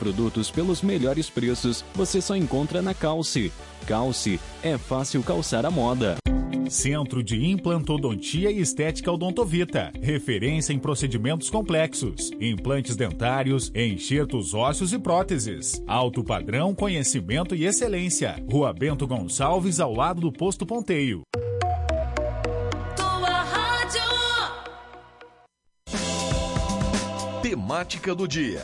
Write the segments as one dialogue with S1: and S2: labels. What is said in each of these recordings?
S1: Produtos pelos melhores preços você só encontra na Calce. Calce, é fácil calçar a moda.
S2: Centro de Implantodontia e Estética Odontovita. Referência em procedimentos complexos, implantes dentários, enxertos ósseos e próteses. Alto padrão, conhecimento e excelência. Rua Bento Gonçalves, ao lado do Posto Ponteio.
S3: Tua rádio.
S4: Temática do dia.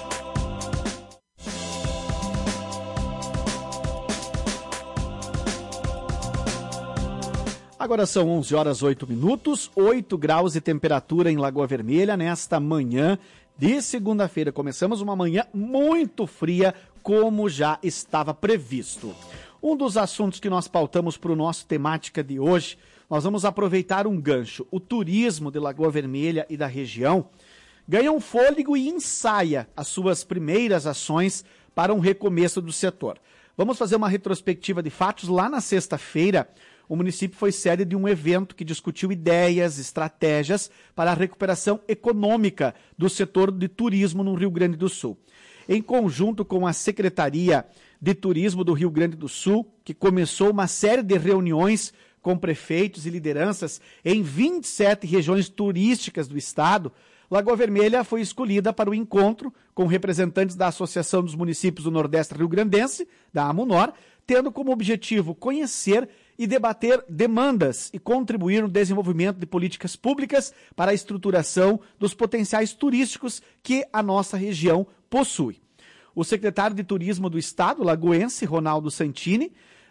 S5: Agora são 11 horas 8 minutos, 8 graus de temperatura em Lagoa Vermelha nesta manhã de segunda-feira. Começamos uma manhã muito fria, como já estava previsto. Um dos assuntos que nós pautamos para o nosso temática de hoje, nós vamos aproveitar um gancho. O turismo de Lagoa Vermelha e da região ganha um fôlego e ensaia as suas primeiras ações para um recomeço do setor. Vamos fazer uma retrospectiva de fatos. Lá na sexta-feira, o município foi sede de um evento que discutiu ideias, estratégias para a recuperação econômica do setor de turismo no Rio Grande do Sul. Em conjunto com a Secretaria de Turismo do Rio Grande do Sul, que começou uma série de reuniões com prefeitos e lideranças em 27 regiões turísticas do estado, Lagoa Vermelha foi escolhida para o encontro com representantes da Associação dos Municípios do Nordeste Rio-Grandense, da AMUNOR, tendo como objetivo conhecer e debater demandas e contribuir no desenvolvimento de políticas públicas para a estruturação dos potenciais turísticos que a nossa região possui. O secretário de Turismo do Estado, lagoense, Ronaldo Santini,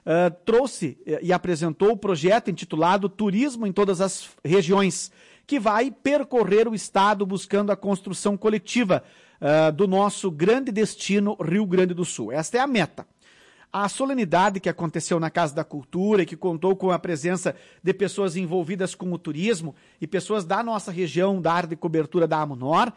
S5: trouxe e apresentou o projeto intitulado Turismo em Todas as Regiões, que vai percorrer o Estado buscando a construção coletiva do nosso grande destino Rio Grande do Sul. Esta é a meta. A solenidade que aconteceu na Casa da Cultura e que contou com a presença de pessoas envolvidas com o turismo e pessoas da nossa região, da área de cobertura da AMUNOR,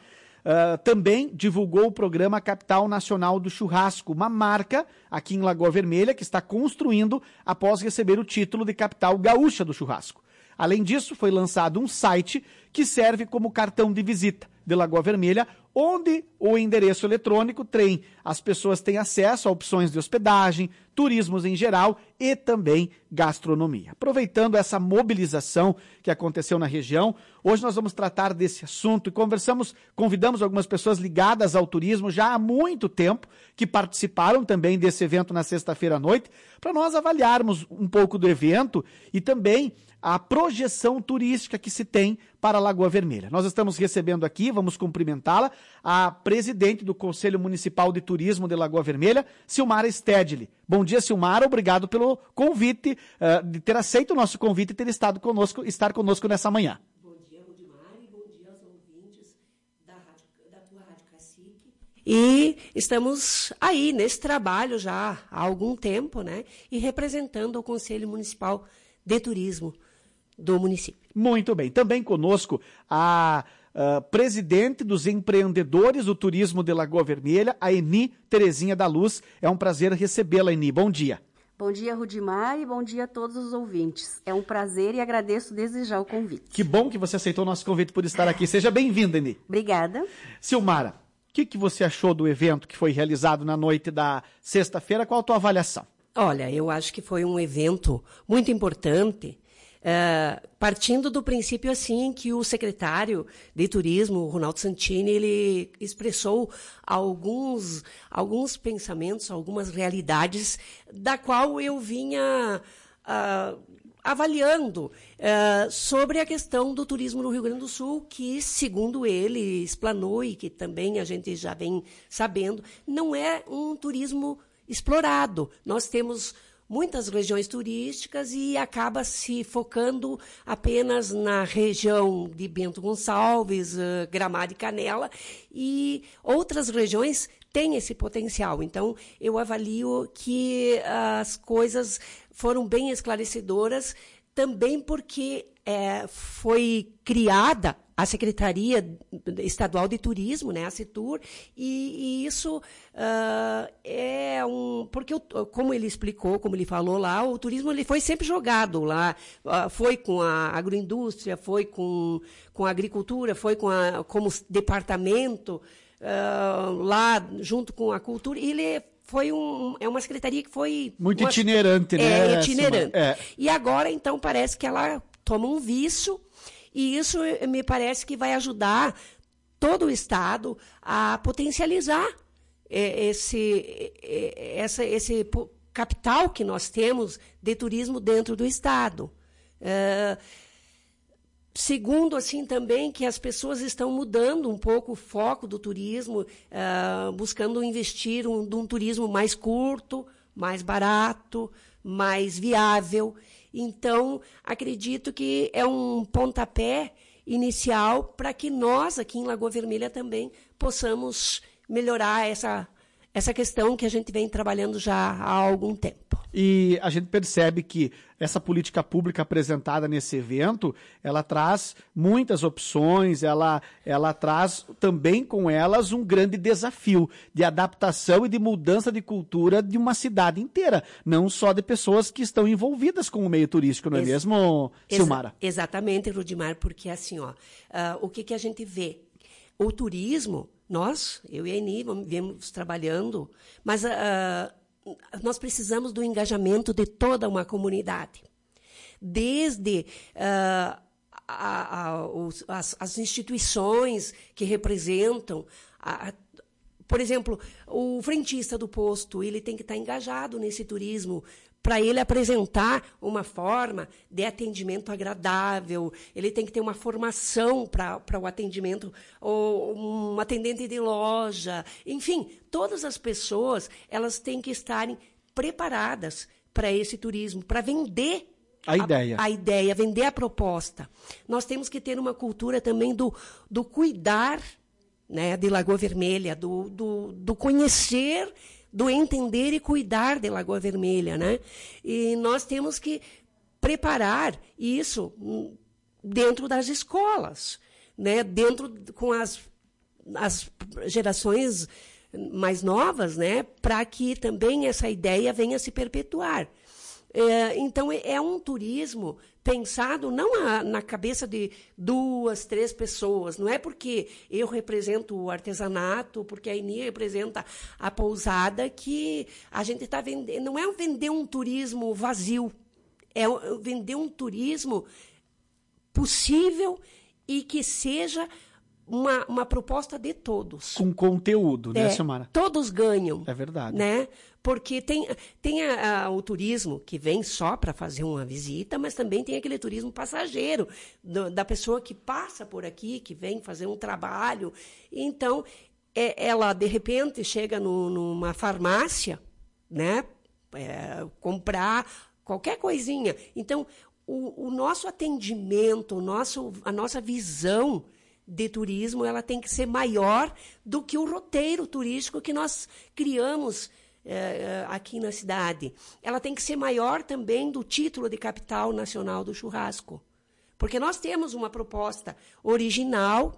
S5: também divulgou o programa Capital Nacional do Churrasco, uma marca aqui em Lagoa Vermelha que está construindo após receber o título de capital gaúcha do churrasco. Além disso, foi lançado um site que serve como cartão de visita de Lagoa Vermelha, onde o endereço eletrônico tem, as pessoas têm acesso a opções de hospedagem, turismos em geral e também gastronomia. Aproveitando essa mobilização que aconteceu na região, hoje nós vamos tratar desse assunto e convidamos algumas pessoas ligadas ao turismo já há muito tempo, que participaram também desse evento na sexta-feira à noite, para nós avaliarmos um pouco do evento e também a projeção turística que se tem para a Lagoa Vermelha. Nós estamos recebendo aqui, vamos cumprimentá-la, a presidente do Conselho Municipal de Turismo de Lagoa Vermelha, Silmara Stedley. Bom dia, Silmara, obrigado pelo convite, de ter aceito o nosso convite e ter estar conosco nessa manhã.
S6: Bom dia, Rudimar, e bom dia aos ouvintes da tua Rádio Cacique. E estamos aí nesse trabalho já há algum tempo, né? E representando o Conselho Municipal de Turismo do município.
S5: Muito bem. Também conosco a presidente dos empreendedores do turismo de Lagoa Vermelha, a Eni Terezinha da Luz. É um prazer recebê-la, Eni. Bom dia.
S7: Bom dia, Rudimar, e bom dia a todos os ouvintes. É um prazer e agradeço desde já o convite.
S5: Que bom que você aceitou o nosso convite por estar aqui. Seja bem-vinda, Eni.
S7: Obrigada.
S5: Silmara, o que você achou do evento que foi realizado na noite da sexta-feira? Qual a tua avaliação?
S6: Olha, eu acho que foi um evento muito importante, partindo do princípio assim que o secretário de Turismo, Ronaldo Santini, ele expressou alguns pensamentos, algumas realidades, da qual eu vinha avaliando sobre a questão do turismo no Rio Grande do Sul, que, segundo ele explanou e que também a gente já vem sabendo, não é um turismo explorado. Nós temos muitas regiões turísticas e acaba se focando apenas na região de Bento Gonçalves, Gramado e Canela, e outras regiões têm esse potencial. Então, eu avalio que as coisas foram bem esclarecedoras, também porque foi criada a Secretaria Estadual de Turismo, né, a Setur, e isso porque, como ele explicou, como ele falou lá, o turismo ele foi sempre jogado lá, foi com a agroindústria, foi com a agricultura, foi como departamento lá junto com a cultura, ele é uma secretaria que foi...
S5: Muito itinerante, né?
S6: Itinerante. E agora, então, parece que ela toma um viço, e isso me parece que vai ajudar todo o Estado a potencializar esse capital que nós temos de turismo dentro do Estado. Segundo, assim, também que as pessoas estão mudando um pouco o foco do turismo, buscando investir num turismo mais curto, mais barato, mais viável. Então, acredito que é um pontapé inicial para que nós, aqui em Lagoa Vermelha, também possamos melhorar essa questão que a gente vem trabalhando já há algum tempo.
S5: E a gente percebe que essa política pública apresentada nesse evento, ela traz muitas opções, ela traz também com elas um grande desafio de adaptação e de mudança de cultura de uma cidade inteira, não só de pessoas que estão envolvidas com o meio turístico, não é mesmo, Silmara?
S6: Exatamente, Rudimar, porque assim, o que a gente vê? O turismo, eu e a Eni viemos trabalhando, mas nós precisamos do engajamento de toda uma comunidade. Desde as instituições que representam, por exemplo, o frentista do posto, ele tem que estar engajado nesse turismo, para ele apresentar uma forma de atendimento agradável, ele tem que ter uma formação para o atendimento, ou um atendente de loja, enfim, todas as pessoas elas têm que estarem preparadas para esse turismo, para vender a ideia, vender a proposta. Nós temos que ter uma cultura também do cuidar, né, de Lagoa Vermelha, do conhecer, do entender e cuidar de Lagoa Vermelha, né? E nós temos que preparar isso dentro das escolas, né? Com as gerações mais novas, né? Para que também essa ideia venha se perpetuar. Então, é um turismo pensado não na cabeça de 2, 3 pessoas. Não é porque eu represento o artesanato, porque a Eni representa a pousada, que a gente está vendendo. Não é vender um turismo vazio, é vender um turismo possível e que seja uma proposta de todos.
S5: Com conteúdo, né, Silmara?
S6: Todos ganham.
S5: É verdade.
S6: Né? Porque tem o turismo que vem só para fazer uma visita, mas também tem aquele turismo passageiro, da pessoa que passa por aqui, que vem fazer um trabalho. Então, ela, de repente, chega numa farmácia, né, comprar qualquer coisinha. Então, o nosso atendimento, a nossa visão de turismo, ela tem que ser maior do que o roteiro turístico que nós criamos aqui na cidade. Ela tem que ser maior também do título de capital nacional do churrasco. Porque nós temos uma proposta original,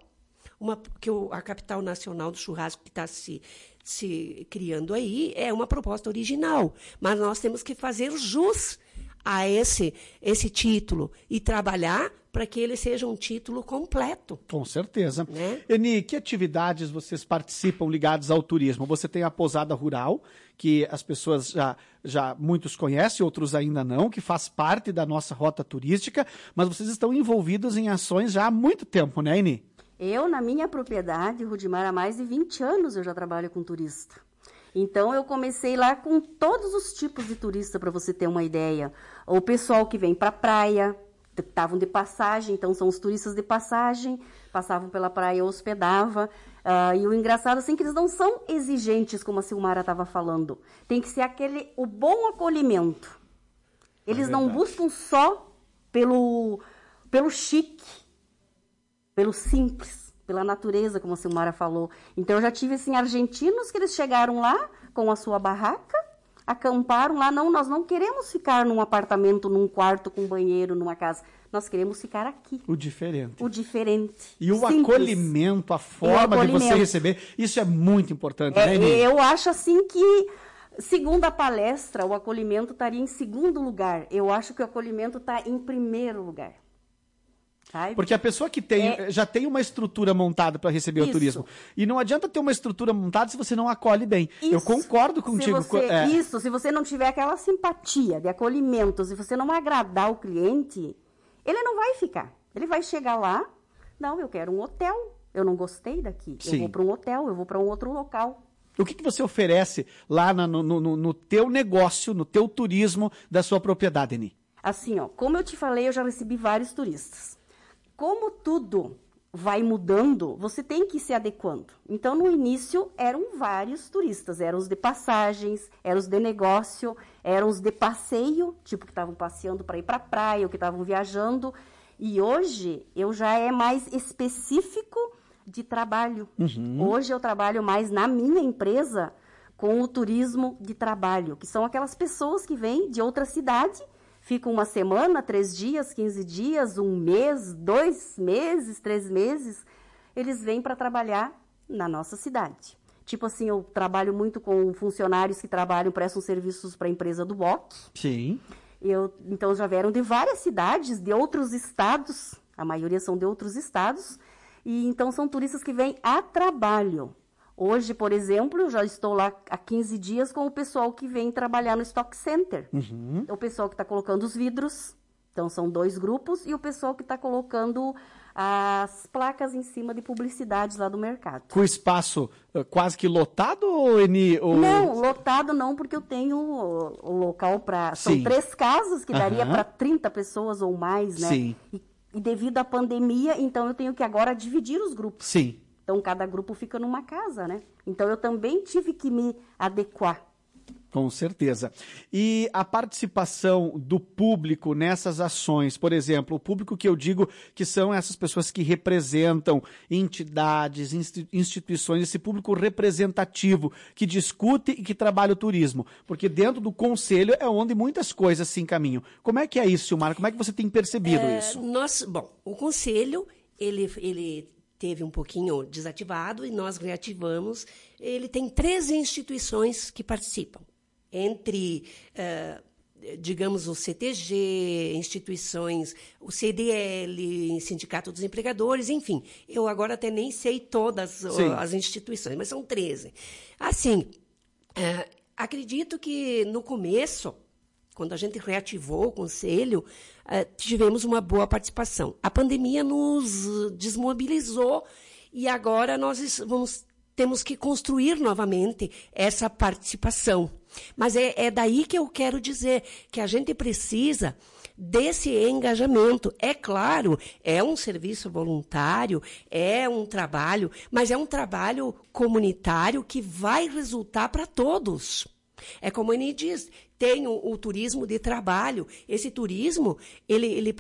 S6: a capital nacional do churrasco que está se criando aí, é uma proposta original. Mas nós temos que fazer jus a esse título e trabalhar para que ele seja um título completo.
S5: Com certeza.
S6: Né?
S5: Eni, que atividades vocês participam ligadas ao turismo? Você tem a Pousada Rural, que as pessoas já muitos conhecem, outros ainda não, que faz parte da nossa rota turística, mas vocês estão envolvidos em ações já há muito tempo, né, Eni?
S7: Eu, na minha propriedade, Rudimar, há mais de 20 anos eu já trabalho com turista. Então, eu comecei lá com todos os tipos de turista, para você ter uma ideia. O pessoal que vem para a praia, estavam de passagem, então são os turistas de passagem, passavam pela praia, hospedava. E o engraçado, assim, que eles não são exigentes, como a Silmara estava falando. Tem que ser o bom acolhimento. Eles não buscam só pelo chique, pelo simples, pela natureza, como a Silmara falou. Então, eu já tive, assim, argentinos que eles chegaram lá com a sua barraca, acamparam lá. Não, nós não queremos ficar num apartamento, num quarto com banheiro, numa casa. Nós queremos ficar aqui.
S5: O diferente.
S7: O diferente.
S5: E o simples. Acolhimento, a forma de você receber, isso é muito importante, né, Eni?
S7: Eu acho, assim, que, segundo a palestra, o acolhimento estaria em segundo lugar. Eu acho que o acolhimento está em primeiro lugar. Ai,
S5: Porque a pessoa que tem, já tem uma estrutura montada para receber o
S7: Isso.
S5: turismo. E não adianta ter uma estrutura montada se você não acolhe bem. Eu
S7: Isso.
S5: concordo contigo.
S7: Se você não tiver aquela simpatia de acolhimento, se você não agradar o cliente, ele não vai ficar. Ele vai chegar lá, não, eu quero um hotel, eu não gostei daqui.
S5: Sim.
S7: Eu vou para um hotel, eu vou para um outro local.
S5: O que você oferece lá no teu negócio, no teu turismo da sua propriedade, Eni?
S7: Assim, ó, como eu te falei, eu já recebi vários turistas. Como tudo vai mudando, você tem que ir se adequando. Então, no início, eram vários turistas. Eram os de passagens, eram os de negócio, eram os de passeio, tipo que estavam passeando para ir para a praia, ou que estavam viajando. E hoje, eu já é mais específico de trabalho. Hoje, eu trabalho mais na minha empresa com o turismo de trabalho, que são aquelas pessoas que vêm de outra cidade, ficam uma semana, 3 dias, 15 dias, 1 mês, 2 meses, 3 meses. Eles vêm para trabalhar na nossa cidade. Tipo assim, eu trabalho muito com funcionários que prestam serviços para a empresa do BOC.
S5: Sim.
S7: Então, já vieram de várias cidades, de outros estados. A maioria são de outros estados. E então, são turistas que vêm a trabalho. Hoje, por exemplo, eu já estou lá há 15 dias com o pessoal que vem trabalhar no Stock Center. O pessoal que está colocando os vidros, então são 2 grupos, e o pessoal que está colocando as placas em cima de publicidades lá do mercado.
S5: Com o espaço quase que lotado, Eni?
S7: Não, lotado não, porque eu tenho o local para... São 3 casas que daria para 30 pessoas ou mais, né?
S5: Sim.
S7: E devido à pandemia, então eu tenho que agora dividir os grupos.
S5: Sim.
S7: Então, cada grupo fica numa casa, né? Então, eu também tive que me adequar.
S5: Com certeza. E a participação do público nessas ações, por exemplo, o público que eu digo que são essas pessoas que representam entidades, instituições, esse público representativo que discute e que trabalha o turismo. Porque dentro do conselho é onde muitas coisas se encaminham. Como é que é isso, Silmara? Como é que você tem percebido isso?
S6: O conselho, ele teve um pouquinho desativado e nós reativamos. Ele tem 13 instituições que participam, entre, digamos, o CTG, instituições, o CDL, Sindicato dos Empregadores, enfim. Eu agora até nem sei todas as instituições, mas são 13. Assim, acredito que no começo, quando a gente reativou o conselho, tivemos uma boa participação. A pandemia nos desmobilizou e agora nós temos que construir novamente essa participação. Mas é daí que eu quero dizer que a gente precisa desse engajamento. É claro, é um serviço voluntário, é um trabalho, mas é um trabalho comunitário que vai resultar para todos. É como a Eni diz, tem o turismo de trabalho. Esse turismo, ele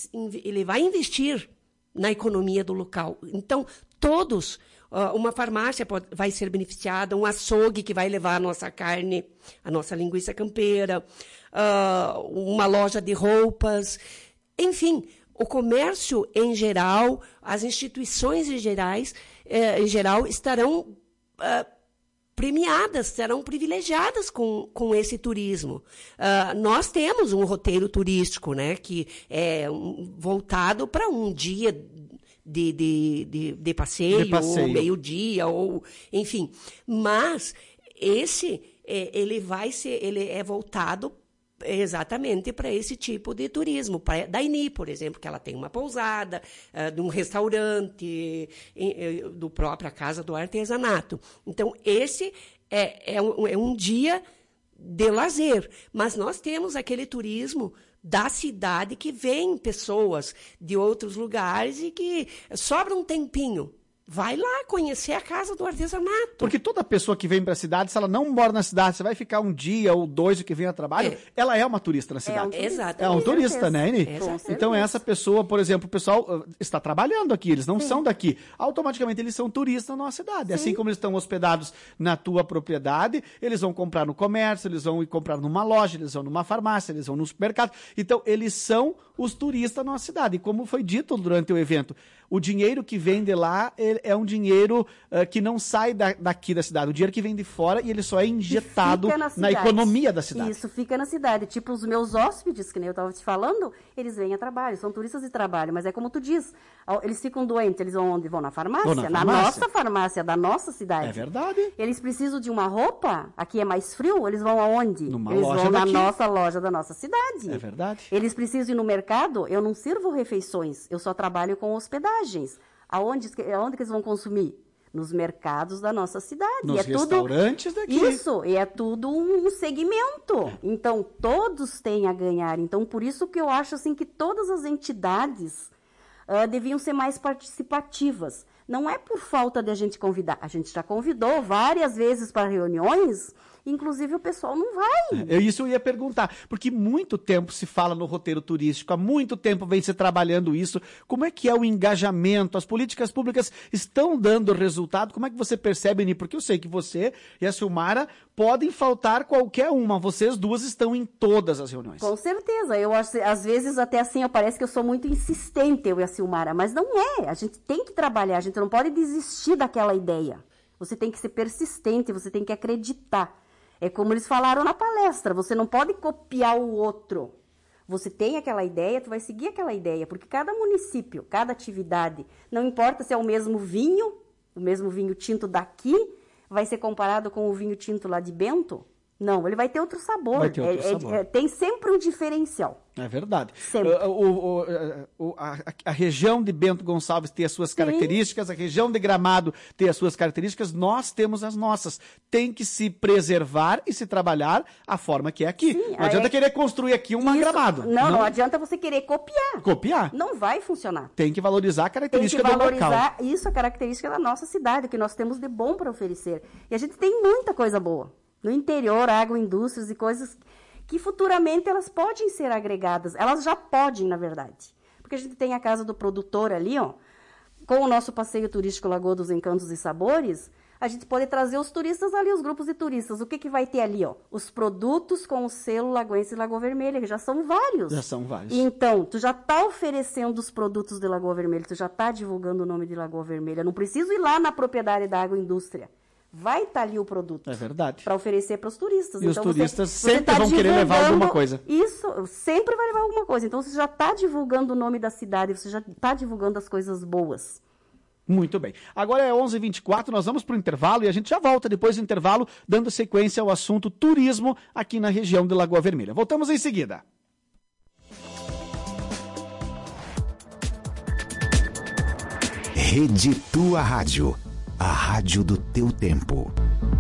S6: vai investir na economia do local. Então, todos, uma farmácia vai ser beneficiada, um açougue que vai levar a nossa carne, a nossa linguiça campeira, uma loja de roupas, enfim, o comércio em geral, as instituições em geral estarão premiadas, serão privilegiadas com esse turismo. Nós temos um roteiro turístico, né, que é voltado para um dia de passeio, ou meio-dia, ou enfim. Mas ele é voltado exatamente para esse tipo de turismo. Da Eni, por exemplo, que ela tem uma pousada, de um restaurante, do própria Casa do Artesanato. Então, esse é um dia de lazer. Mas nós temos aquele turismo da cidade que vem pessoas de outros lugares e que sobra um tempinho. Vai lá conhecer a Casa do Artesanato.
S5: Porque toda pessoa que vem para a cidade, se ela não mora na cidade, você vai ficar um dia ou 2 que vem a trabalho, ela é uma turista na cidade.
S6: Exato.
S5: É um turista, né, Eni? Então, essa pessoa, por exemplo, o pessoal está trabalhando aqui, eles não são daqui. Automaticamente, eles são turistas na nossa cidade. Assim como eles estão hospedados na tua propriedade, eles vão comprar no comércio, eles vão comprar numa loja, eles vão numa farmácia, eles vão no supermercado. Então, eles são os turistas na nossa cidade. E como foi dito durante o evento, o dinheiro que vem de lá é um dinheiro que não sai daqui da cidade, o dinheiro que vem de fora e ele só é injetado na economia da cidade.
S7: Isso, fica na cidade. Tipo, os meus hóspedes, que nem eu estava te falando, eles vêm a trabalho, são turistas de trabalho, mas é como tu diz, eles ficam doentes, eles vão onde? Vão na farmácia? Na nossa farmácia da nossa cidade.
S5: É verdade.
S7: Eles precisam de uma roupa, aqui é mais frio, eles vão aonde?
S5: Eles
S7: vão na nossa loja da nossa cidade.
S5: É verdade.
S7: Eles precisam ir no mercado, eu não sirvo refeições, eu só trabalho com hospedagens. Aonde que eles vão consumir? Nos mercados da nossa cidade.
S5: Nos restaurantes daqui.
S7: Isso, e é tudo um segmento. Então, todos têm a ganhar. Então, por isso que eu acho assim, que todas as entidades deviam ser mais participativas. Não é por falta de a gente convidar. A gente já convidou várias vezes para reuniões, inclusive o pessoal não vai.
S5: Isso eu ia perguntar, porque muito tempo se fala no roteiro turístico, há muito tempo vem se trabalhando isso. Como é que é o engajamento? As políticas públicas estão dando resultado? Como é que você percebe, Ni? Porque eu sei que você e a Silmara podem faltar qualquer uma. Vocês duas estão em todas as reuniões.
S7: Com certeza. Eu acho, às vezes até assim, parece que eu sou muito insistente, eu e a Silmara, mas não é. A gente tem que trabalhar, a gente não pode desistir daquela ideia. Você tem que ser persistente, você tem que acreditar. É como eles falaram na palestra, você não pode copiar o outro. Você tem aquela ideia, tu vai seguir aquela ideia, porque cada município, cada atividade, não importa se é o mesmo vinho tinto daqui, vai ser comparado com o vinho tinto lá de Bento? Não, ele vai ter outro sabor.
S5: Vai ter outro sabor.
S7: Tem sempre um diferencial.
S5: É verdade.
S7: Sempre.
S5: A região de Bento Gonçalves tem as suas características, a região de Gramado tem as suas características, nós temos as nossas. Tem que se preservar e se trabalhar a forma que é aqui.
S7: Sim,
S5: não adianta querer construir aqui uma Gramado.
S7: Não adianta você querer copiar.
S5: Copiar?
S7: Não vai funcionar.
S5: Tem que valorizar a característica do local.
S7: Tem que valorizar isso, a característica da nossa cidade, que nós temos de bom para oferecer. E a gente tem muita coisa boa. No interior, agroindústrias e coisas que futuramente elas podem ser agregadas. Elas já podem, na verdade. Porque a gente tem a Casa do Produtor ali, ó, com o nosso passeio turístico Lagoa dos Encantos e Sabores, a gente pode trazer os turistas ali, os grupos de turistas. O que vai ter ali, ó? Os produtos com o selo Lagoense e Lagoa Vermelha, que já são vários.
S5: Já são vários.
S7: Então, tu já está oferecendo os produtos de Lagoa Vermelha, tu já está divulgando o nome de Lagoa Vermelha. Não preciso ir lá na propriedade da agroindústria. Vai estar ali o produto.
S5: É verdade.
S7: Para oferecer para os turistas.
S5: E
S7: então,
S5: os turistas sempre vão querer levar alguma coisa.
S7: Isso, sempre vai levar alguma coisa. Então, você já está divulgando o nome da cidade, você já está divulgando as coisas boas.
S5: Muito bem. Agora é 11h24, nós vamos para o intervalo e a gente já volta depois do intervalo, dando sequência ao assunto turismo aqui na região de Lagoa Vermelha. Voltamos em seguida.
S3: Rede Tua Rádio. A rádio do teu tempo.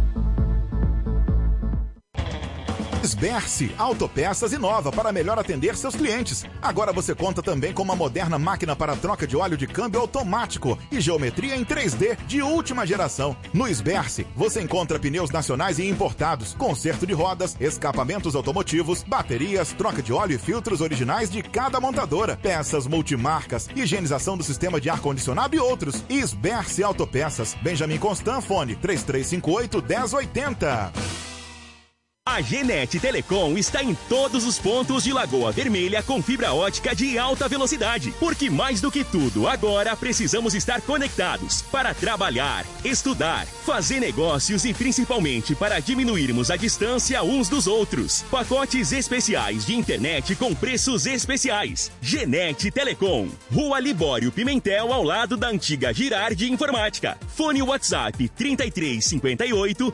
S4: Sberce, autopeças inova para melhor atender seus clientes. Agora você conta também com uma moderna máquina para troca de óleo de câmbio automático e geometria em 3D de última geração. No Sberce, você encontra pneus nacionais e importados, conserto de rodas, escapamentos automotivos, baterias, troca de óleo e filtros originais de cada montadora, peças multimarcas, higienização do sistema de ar-condicionado e outros. Sberce Autopeças, Benjamin Constant, fone 3358-1080.
S8: A Genet Telecom está em todos os pontos de Lagoa Vermelha com fibra ótica de alta velocidade. Porque mais do que tudo, agora precisamos estar conectados para trabalhar, estudar, fazer negócios e principalmente para diminuirmos a distância uns dos outros. Pacotes especiais de internet com preços especiais. Genet Telecom, Rua Libório Pimentel, ao lado da antiga Girardi Informática. Fone WhatsApp 3358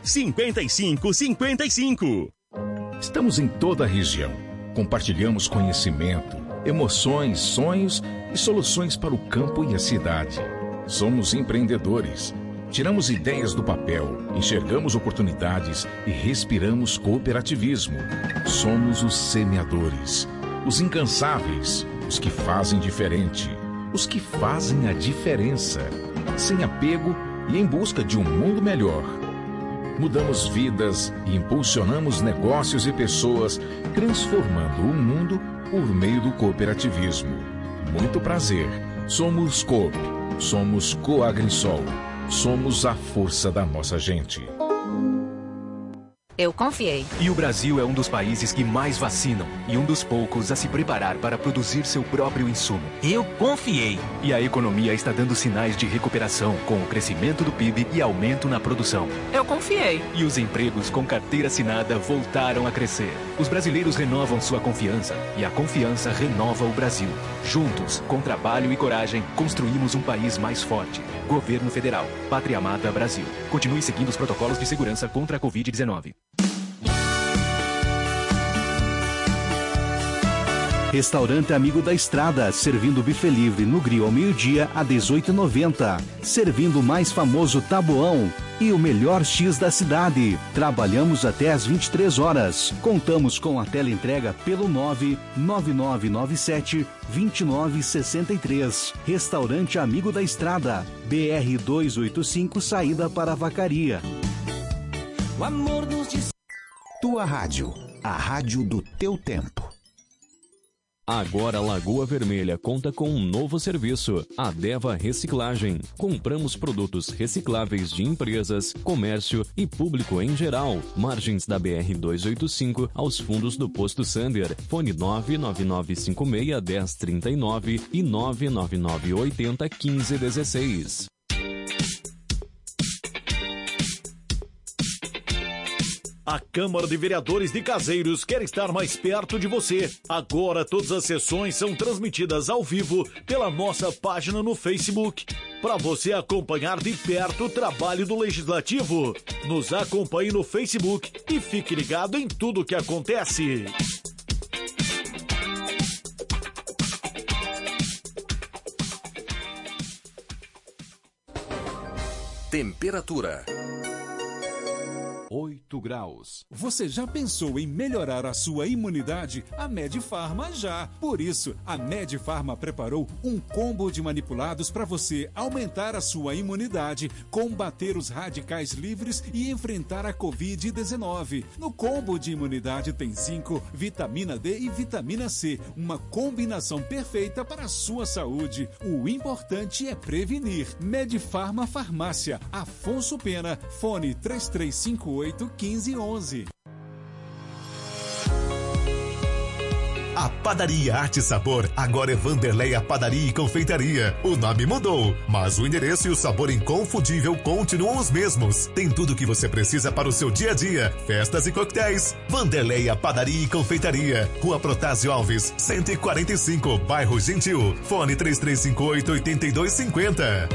S8: 5555.
S9: Estamos em toda a região. Compartilhamos conhecimento, emoções, sonhos e soluções para o campo e a cidade. Somos empreendedores. Tiramos ideias do papel, enxergamos oportunidades e respiramos cooperativismo. Somos os semeadores, os incansáveis, os que fazem diferente, os que fazem a diferença, sem apego e em busca de um mundo melhor. Mudamos vidas e impulsionamos negócios e pessoas, transformando o mundo por meio do cooperativismo. Muito prazer. Somos Coop. Somos Coagrisol. Somos a força da nossa gente.
S10: Eu confiei.
S11: E o Brasil é um dos países que mais vacinam e um dos poucos a se preparar para produzir seu próprio insumo.
S12: Eu confiei.
S11: E a economia está dando sinais de recuperação com o crescimento do PIB e aumento na produção.
S10: Eu confiei.
S11: E os empregos com carteira assinada voltaram a crescer. Os brasileiros renovam sua confiança e a confiança renova o Brasil. Juntos, com trabalho e coragem, construímos um país mais forte. Governo Federal. Pátria Amada Brasil. Continue seguindo os protocolos de segurança contra a Covid-19.
S3: Restaurante Amigo da Estrada, servindo buffet livre no grill ao meio-dia a R$18,90. Servindo o mais famoso tabuão e o melhor X da cidade. Trabalhamos até às 23 horas. Contamos com a teleentrega pelo 99997-2963. Restaurante Amigo da Estrada, BR-285, saída para a Vacaria.
S12: O amor nos diz...
S3: Tua rádio, a rádio do teu tempo.
S1: Agora Lagoa Vermelha conta com um novo serviço, a Deva Reciclagem. Compramos produtos recicláveis de empresas, comércio e público em geral. Margens da BR-285 aos fundos do Posto Sander. Fone 99956-1039 e 99980-1516.
S13: A Câmara de Vereadores de Caseiros quer estar mais perto de você. Agora todas as sessões são transmitidas ao vivo pela nossa página no Facebook. Para você acompanhar de perto o trabalho do Legislativo, nos acompanhe no Facebook e fique ligado em tudo o que acontece.
S14: Temperatura
S15: 8 graus. Você já pensou em melhorar a sua imunidade? A Medifarma já. Por isso, a Medifarma preparou um combo de manipulados para você aumentar a sua imunidade, combater os radicais livres e enfrentar a Covid-19. No combo de imunidade tem zinco, vitamina D e vitamina C, uma combinação perfeita para a sua saúde. O importante é prevenir. Medifarma Farmácia, Afonso Pena, fone 3358-1511.
S16: A Padaria Arte e Sabor agora é Vanderleia Padaria e Confeitaria. O nome mudou, mas o endereço e o sabor inconfundível continuam os mesmos. Tem tudo o que você precisa para o seu dia a dia, festas e coquetéis. Vanderleia Padaria e Confeitaria, Rua Protásio Alves, 145, Bairro Gentil. Fone 3358-8250.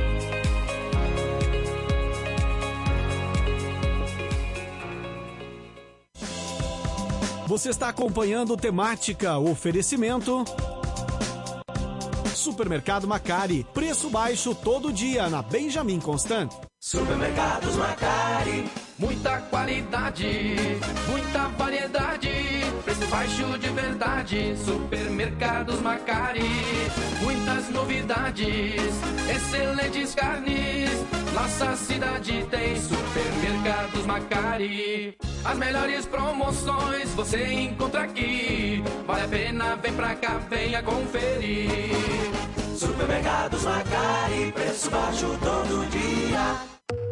S5: Você está acompanhando Temática, oferecimento... Supermercado Macari, preço baixo todo dia na Benjamin Constant.
S12: Supermercados Macari, muita qualidade, muita variedade, preço baixo de verdade. Supermercados Macari, muitas novidades, excelentes carnes. Nossa cidade tem Supermercados Macari. As melhores promoções você encontra aqui. Vale a pena, vem pra cá, venha conferir. Supermercados Macari, preço baixo todo dia.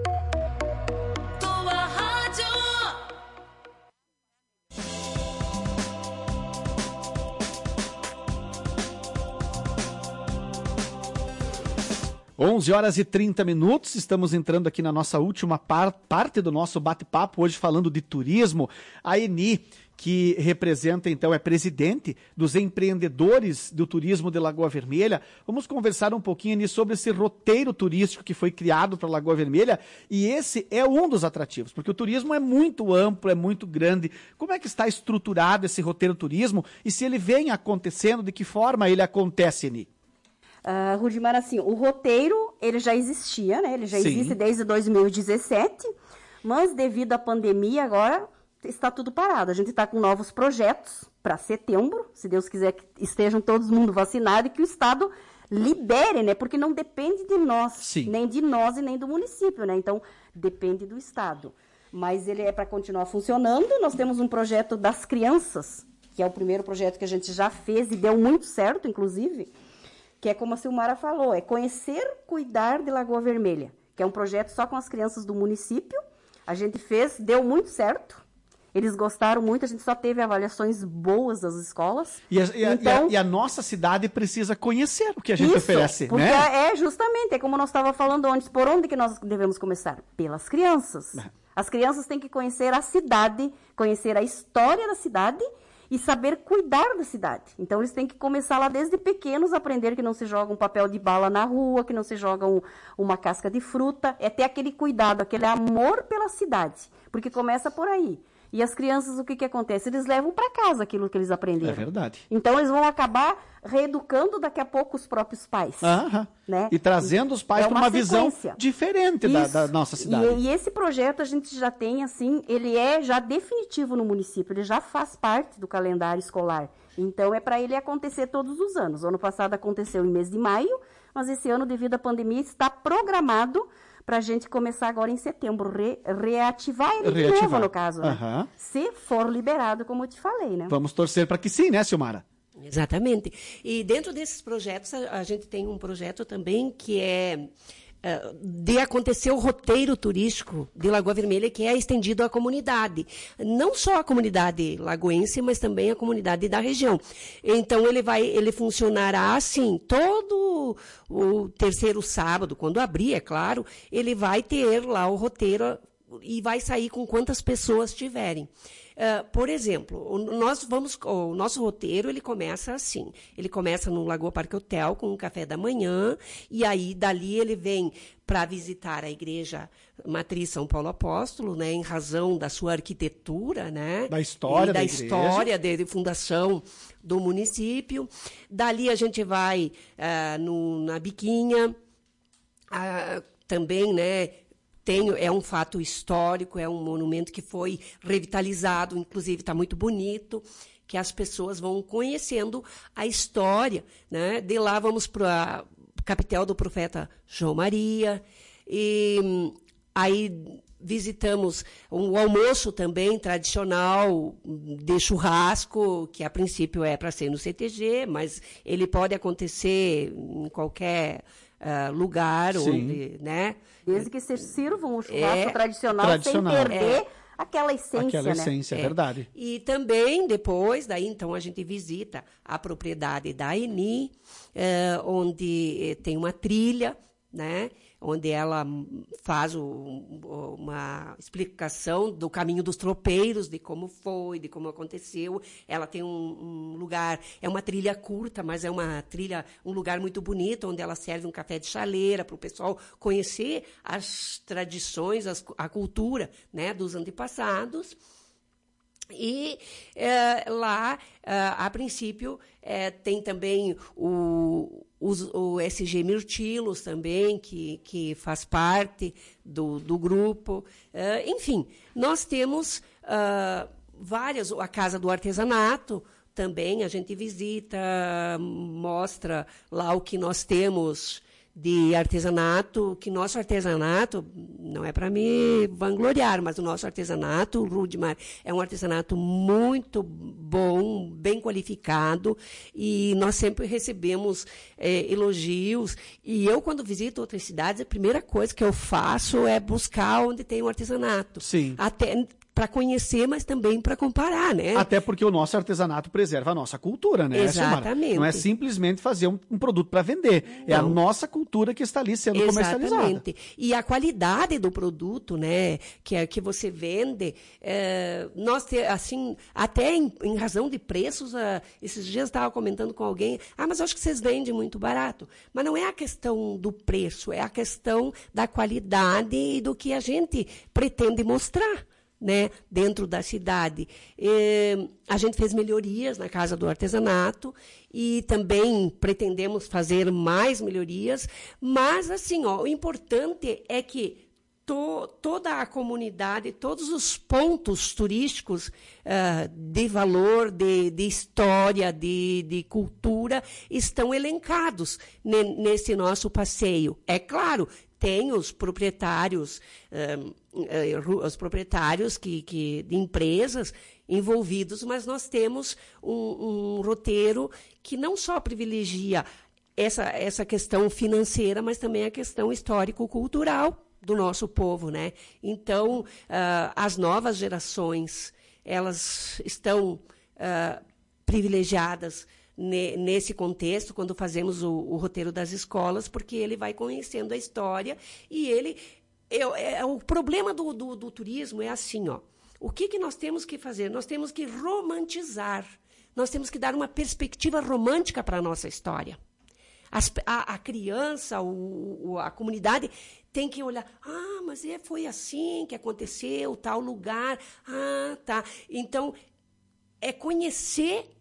S17: Tua rádio.
S5: 11h30, estamos entrando aqui na nossa última parte do nosso bate-papo, hoje falando de turismo. A Eni, que representa, então, é presidente dos empreendedores do turismo de Lagoa Vermelha. Vamos conversar um pouquinho, Eni, sobre esse roteiro turístico que foi criado para Lagoa Vermelha, e esse é um dos atrativos, porque o turismo é muito amplo, é muito grande. Como é que está estruturado esse roteiro turismo, e se ele vem acontecendo, de que forma ele acontece, Eni?
S7: Rudimar, assim, o roteiro, ele já existia, né? Ele já existe desde 2017, mas devido à pandemia, agora está tudo parado. A gente está com novos projetos para setembro, se Deus quiser que estejam todo mundo vacinado e que o Estado libere, né? Porque não depende de nós, nem de nós e nem do município, né? Então, depende do Estado. Mas ele é para continuar funcionando. Nós temos um projeto das crianças, que é o primeiro projeto que a gente já fez e deu muito certo, inclusive, que é como a Silmara falou, é conhecer, cuidar de Lagoa Vermelha, que é um projeto só com as crianças do município. A gente fez, deu muito certo. Eles gostaram muito, a gente só teve avaliações boas das escolas.
S5: E a nossa cidade precisa conhecer o que a gente oferece,
S7: porque
S5: né?
S7: Justamente, é como nós estávamos falando antes, por onde que nós devemos começar? Pelas crianças. As crianças têm que conhecer a cidade, conhecer a história da cidade e saber cuidar da cidade. Então, eles têm que começar lá desde pequenos, aprender que não se joga um papel de bala na rua, que não se joga uma casca de fruta. É ter aquele cuidado, aquele amor pela cidade, porque começa por aí. E as crianças, o que acontece? Eles levam para casa aquilo que eles aprenderam.
S5: É verdade.
S7: Então, eles vão acabar reeducando daqui a pouco os próprios pais. Né?
S5: E trazendo os pais para uma visão diferente da nossa cidade.
S7: E esse projeto a gente já tem, assim, ele é já definitivo no município, ele já faz parte do calendário escolar. Então, é para ele acontecer todos os anos. O ano passado aconteceu em mês de maio, mas esse ano, devido à pandemia, está programado para a gente começar agora em setembro, reativar ele de novo, no caso, né? Se for liberado, como eu te falei, né?
S5: Vamos torcer para que sim, né, Silmara?
S6: Exatamente. E dentro desses projetos, a gente tem um projeto também que é de acontecer o roteiro turístico de Lagoa Vermelha, que é estendido à comunidade. Não só a comunidade lagoense, mas também a comunidade da região. Então, ele funcionará assim, todo o terceiro sábado, quando abrir, é claro, ele vai ter lá o roteiro e vai sair com quantas pessoas tiverem. Por exemplo, o nosso roteiro ele começa assim. Ele começa no Lagoa Parque Hotel com um café da manhã, e aí dali ele vem para visitar a Igreja Matriz São Paulo Apóstolo, né, em razão da sua arquitetura, né,
S5: da história
S6: da história de fundação do município. Dali a gente vai na Biquinha, também, né. É um fato histórico, é um monumento que foi revitalizado, inclusive está muito bonito, que as pessoas vão conhecendo a história, né? De lá vamos para a capital do profeta João Maria, e aí visitamos um almoço também tradicional de churrasco, que a princípio é para ser no CTG, mas ele pode acontecer em qualquer lugar, onde, né?
S7: Desde que se sirvam um churrasco tradicional sem perder aquela essência,
S5: aquela essência,
S7: né?
S5: É verdade.
S6: E também, depois, daí, então, a gente visita a propriedade da Eni, onde tem uma trilha, né? Onde ela faz uma explicação do caminho dos tropeiros, de como foi, de como aconteceu. Ela tem um lugar, é uma trilha curta, mas é um lugar muito bonito, onde ela serve um café de chaleira para o pessoal conhecer as tradições, a cultura, né, dos antepassados. E lá, a princípio, tem também o SG Mirtilos também, que faz parte do grupo. Enfim, nós temos várias, a Casa do Artesanato também, a gente visita, mostra lá o que nós temos de artesanato, que nosso artesanato, não é para me vangloriar, mas o nosso artesanato, o Rudimar, é um artesanato muito bom, bem qualificado, e nós sempre recebemos elogios. E eu, quando visito outras cidades, a primeira coisa que eu faço é buscar onde tem um artesanato.
S5: Sim.
S6: Até para conhecer, mas também para comparar, né?
S5: Até porque o nosso artesanato preserva a nossa cultura, né?
S6: Exatamente.
S5: Não é simplesmente fazer um produto para vender. É a nossa cultura que está ali sendo comercializada.
S6: Exatamente. E a qualidade do produto, né, que você vende, nós, assim, até em razão de preços, esses dias eu estava comentando com alguém, mas acho que vocês vendem muito barato. Mas não é a questão do preço, é a questão da qualidade e do que a gente pretende mostrar, né, dentro da cidade. A gente fez melhorias na Casa do Artesanato e também pretendemos fazer mais melhorias, mas assim, o importante é que toda a comunidade, todos os pontos turísticos de valor, de história, de cultura, estão elencados nesse nosso passeio. É claro, tem os proprietários, de empresas envolvidos, mas nós temos um roteiro que não só privilegia essa questão financeira, mas também a questão histórico-cultural do nosso povo, né? Então, as novas gerações elas estão privilegiadas nesse contexto, quando fazemos o roteiro das escolas, porque ele vai conhecendo a história e o problema do turismo é assim, ó. O que nós temos que fazer? Nós temos que romantizar, nós temos que dar uma perspectiva romântica para a nossa história. A criança, a comunidade tem que olhar, mas foi assim que aconteceu, tal lugar, tá. Então, é conhecer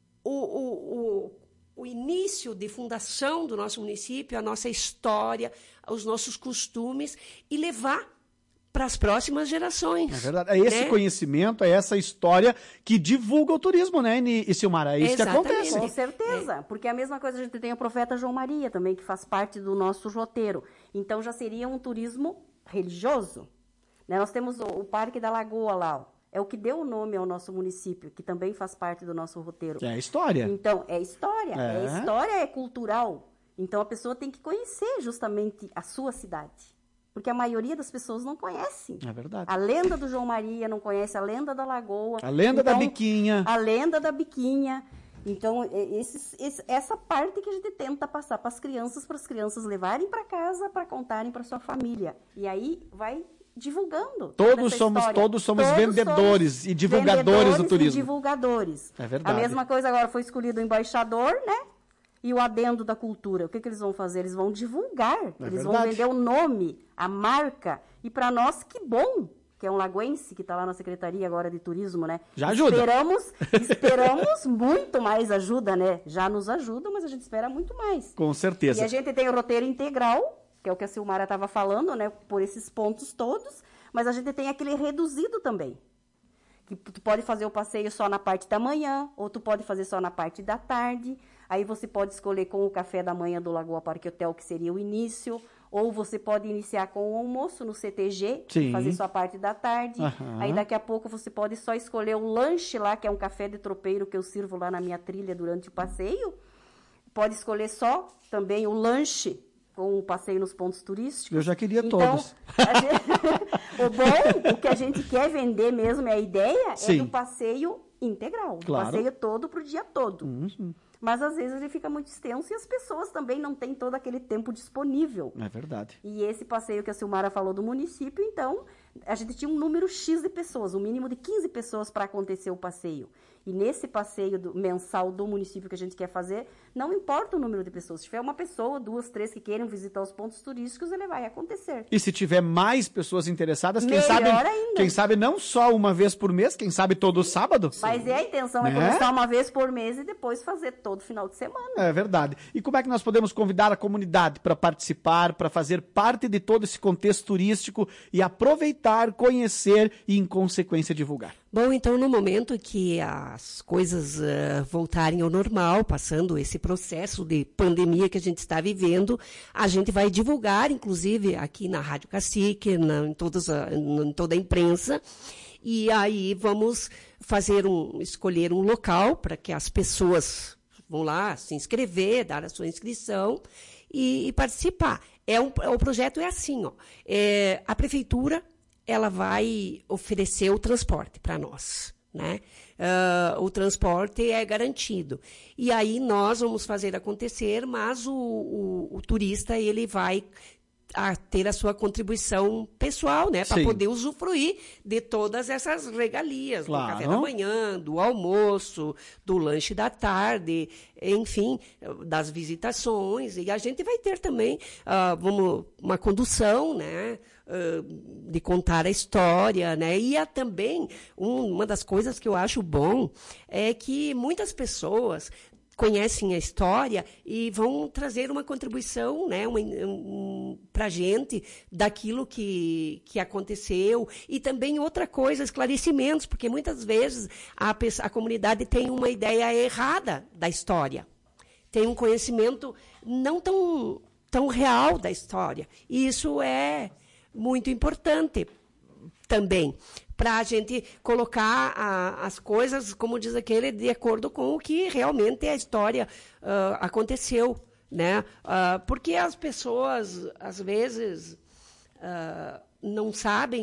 S6: o início de fundação do nosso município, a nossa história, os nossos costumes e levar para as próximas gerações.
S5: É verdade. É esse conhecimento, é essa história que divulga o turismo, né, e Silmara? É isso que acontece.
S7: Com certeza, porque a mesma coisa a gente tem o profeta João Maria também, que faz parte do nosso roteiro. Então já seria um turismo religioso. Né? Nós temos o Parque da Lagoa lá, ó. É o que deu o nome ao nosso município, que também faz parte do nosso roteiro.
S5: É a história.
S7: Então, é história. É história, é cultural. Então, a pessoa tem que conhecer justamente a sua cidade. Porque a maioria das pessoas não conhece.
S5: É verdade.
S7: A lenda do João Maria não conhece, a lenda da Lagoa.
S5: A lenda da Biquinha.
S7: A lenda da Biquinha. Então, essa parte que a gente tenta passar para as crianças levarem para casa, para contarem para sua família. E aí vai divulgando.
S5: Todos somos vendedores e divulgadores do turismo.
S7: E divulgadores.
S5: É verdade.
S7: A mesma coisa agora foi escolhido o embaixador, né? E o adendo da cultura. O que eles vão fazer? Eles vão divulgar. Eles vão vender o nome, a marca. E para nós, que bom, que é um lagoense que está lá na Secretaria agora de Turismo, né?
S5: Já ajuda.
S7: Esperamos muito mais ajuda, né? Já nos ajuda, mas a gente espera muito mais.
S5: Com certeza.
S7: E a gente tem o roteiro integral, que é o que a Silmara estava falando, né? Por esses pontos todos. Mas a gente tem aquele reduzido também. Que tu pode fazer o passeio só na parte da manhã, ou tu pode fazer só na parte da tarde. Aí você pode escolher com o café da manhã do Lagoa Parque Hotel, que seria o início. Ou você pode iniciar com o almoço no CTG, fazer sua parte da tarde. Aí daqui a pouco você pode só escolher o lanche lá, que é um café de tropeiro que eu sirvo lá na minha trilha durante o passeio. Pode escolher só também o lanche com o passeio nos pontos turísticos.
S5: Eu já queria todos.
S7: O que a gente quer vender mesmo, a ideia é do passeio integral.
S5: Claro.
S7: O passeio todo para o dia todo. Mas, às vezes, ele fica muito extenso e as pessoas também não têm todo aquele tempo disponível.
S5: É verdade.
S7: E esse passeio que a Silmara falou do município, então, a gente tinha um número X de pessoas, um mínimo de 15 pessoas para acontecer o passeio. E nesse passeio mensal do município que a gente quer fazer, não importa o número de pessoas. Se tiver uma pessoa, 2, 3 que queiram visitar os pontos turísticos, ele vai acontecer.
S5: E se tiver mais pessoas interessadas, quem sabe não só uma vez por mês, quem sabe todo sábado.
S7: Mas a intenção é começar uma vez por mês e depois fazer todo final de semana.
S5: É verdade. E como é que nós podemos convidar a comunidade para participar, para fazer parte de todo esse contexto turístico e aproveitar, conhecer e, em consequência, divulgar?
S6: Bom, então, no momento que as coisas voltarem ao normal, passando esse processo de pandemia que a gente está vivendo, a gente vai divulgar, inclusive, aqui na Rádio Cacique, em toda a imprensa, e aí vamos escolher um local para que as pessoas vão lá se inscrever, dar a sua inscrição e participar. O projeto é assim, ó, a prefeitura ela vai oferecer o transporte para nós, né? O transporte é garantido. E aí nós vamos fazer acontecer, mas o turista ele vai ter a sua contribuição pessoal, né? Para poder usufruir de todas essas regalias, do café da manhã, do almoço, do lanche da tarde, enfim, das visitações. E a gente vai ter também uma condução, né? De contar a história, né? E também uma das coisas que eu acho bom é que muitas pessoas conhecem a história e vão trazer uma contribuição, né, para a gente daquilo que aconteceu. E também outra coisa, esclarecimentos, porque muitas vezes a comunidade tem uma ideia errada da história, tem um conhecimento não tão real da história. E isso é muito importante também, para a gente colocar as coisas, como diz aquele, de acordo com o que realmente a história aconteceu, né? Porque as pessoas, às vezes, não sabem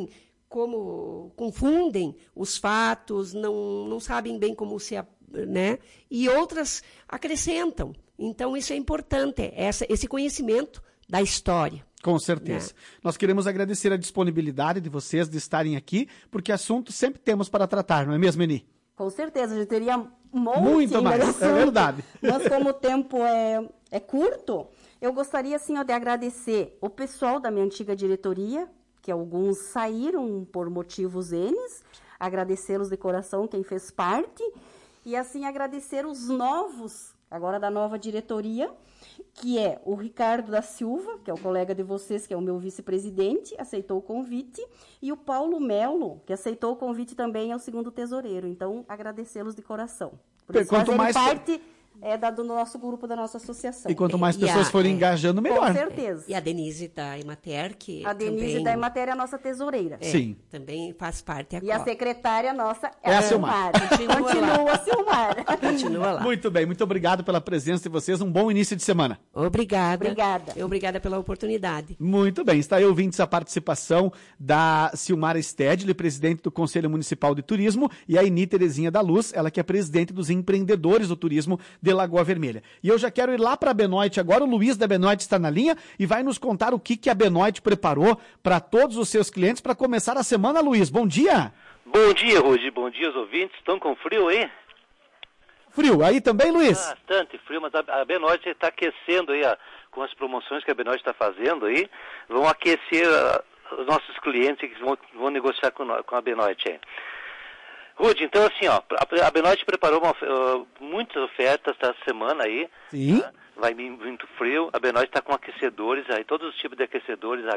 S6: como confundem os fatos, não sabem bem como né? E outras acrescentam. Então, isso é importante, esse conhecimento da história.
S5: Com certeza. Nós queremos agradecer a disponibilidade de vocês de estarem aqui, porque assunto sempre temos para tratar, não é mesmo, Eni?
S7: Com certeza, a gente teria um monte
S5: muito mais,
S7: assunto,
S5: é verdade.
S7: Mas como o tempo é curto, eu gostaria assim, de agradecer o pessoal da minha antiga diretoria, que alguns saíram por motivos N's, agradecê-los de coração, quem fez parte, e assim agradecer os novos, agora da nova diretoria, que é o Ricardo da Silva, que é o colega de vocês, que é o meu vice-presidente, aceitou o convite, e o Paulo Melo, que aceitou o convite também, é o segundo tesoureiro. Então, agradecê-los de coração. Por eles fazerem parte do nosso grupo, da nossa associação.
S5: E quanto mais pessoas forem engajando, melhor.
S7: Com certeza.
S6: E a Denise da Emater, que
S7: a Denise
S6: também...
S7: da Emater é a nossa tesoureira.
S5: Sim.
S6: Também faz parte agora.
S7: E a secretária nossa
S5: é a Silmar.
S7: Continua a Silmar.
S6: Continua lá.
S5: Muito bem, muito obrigado pela presença de vocês. Um bom início de semana.
S6: Obrigada. Obrigada pela oportunidade.
S5: Muito bem, está aí ouvintes a participação da Silmara Stedley, presidente do Conselho Municipal de Turismo, e a Eni Terezinha da Luz, ela que é presidente dos empreendedores do turismo de Lagoa Vermelha. E eu já quero ir lá para a Benoit agora. O Luiz da Benoit está na linha e vai nos contar o que a Benoit preparou para todos os seus clientes para começar a semana. Luiz, bom dia.
S10: Bom dia, Rudi. Bom dia, os ouvintes. Estão com frio aí?
S5: Frio. Aí também, Luiz?
S10: Bastante frio, mas a Benoit está aquecendo aí, com as promoções que a Benoit está fazendo aí. Vão aquecer os nossos clientes que vão negociar com a Benoit aí. Rude, então assim, a Benoit preparou muitas ofertas essa semana aí.
S5: Sim.
S10: Tá? Vai vir muito frio. A Benoit está com aquecedores aí, todos os tipos de aquecedores,